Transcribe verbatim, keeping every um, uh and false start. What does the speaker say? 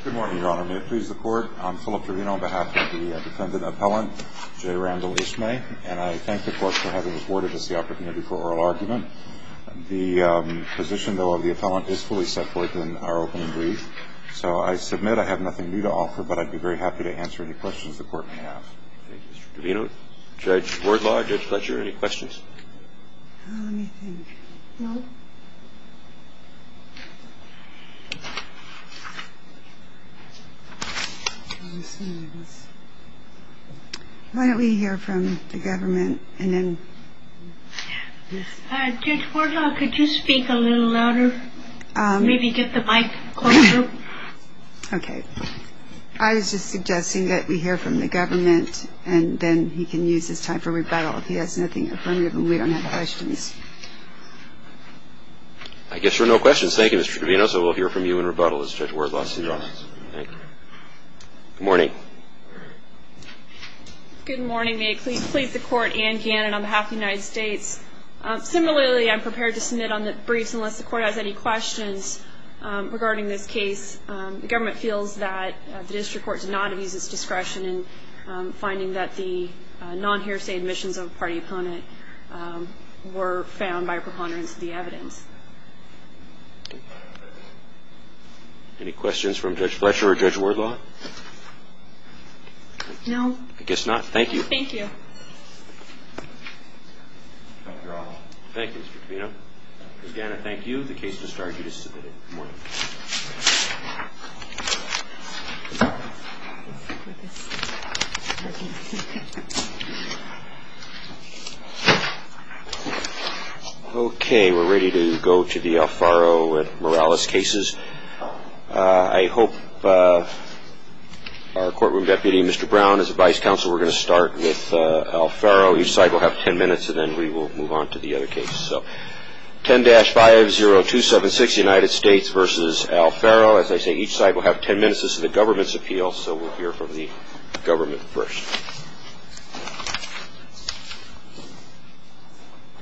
Good morning, Your Honor. May it please the Court, I'm Philip Trevino on behalf of the uh, defendant appellant, J. Randall Ismay, and I thank the Court for having afforded us the opportunity for oral argument. The um, position, though, of the appellant is fully set forth in our opening brief, so I submit I have nothing new to offer, but I'd be very happy to answer any questions the Court may have. Thank you, Mister Trevino. Judge Wardlaw, Judge Fletcher, any questions? Oh, let me think. No? Why don't we hear from the government and then... Uh, Judge Wardlaw, could you speak a little louder? Um, Maybe get the mic closer. Okay. I was just suggesting that we hear from the government and then he can use his time for rebuttal if he has nothing affirmative and we don't have questions. I guess there are no questions. Thank you, Mister Trevino. So we'll hear from you in rebuttal as Judge Wardlaw suggests. Thank you. Good morning. Good morning. May it please, please the Court, Ann Gannon on behalf of the United States. Um, similarly, I'm prepared to submit on the briefs unless the Court has any questions um, regarding this case. Um, the government feels that uh, the district court did not abuse its discretion in um, finding that the uh, non-hearsay admissions of a party opponent um, were found by a preponderance of the evidence. Any questions from Judge Fletcher or Judge Wardlaw? No. I guess not. Thank you. Thank you. Thank you, Your Honor. Thank you, Mister Trevino. Miz Gannon, thank you. The case just argued is submitted. Good morning. Okay, we're ready to go to the Alfaro and Morales cases. Uh, I hope uh, our courtroom deputy, Mister Brown, as a vice counsel, we're going to start with uh, Alfaro. Each side will have ten minutes, and then we will move on to the other case. So, ten dash five zero two seven six, United States versus Alfaro. As I say, each side will have ten minutes. This is the government's appeal, so we'll hear from the government first.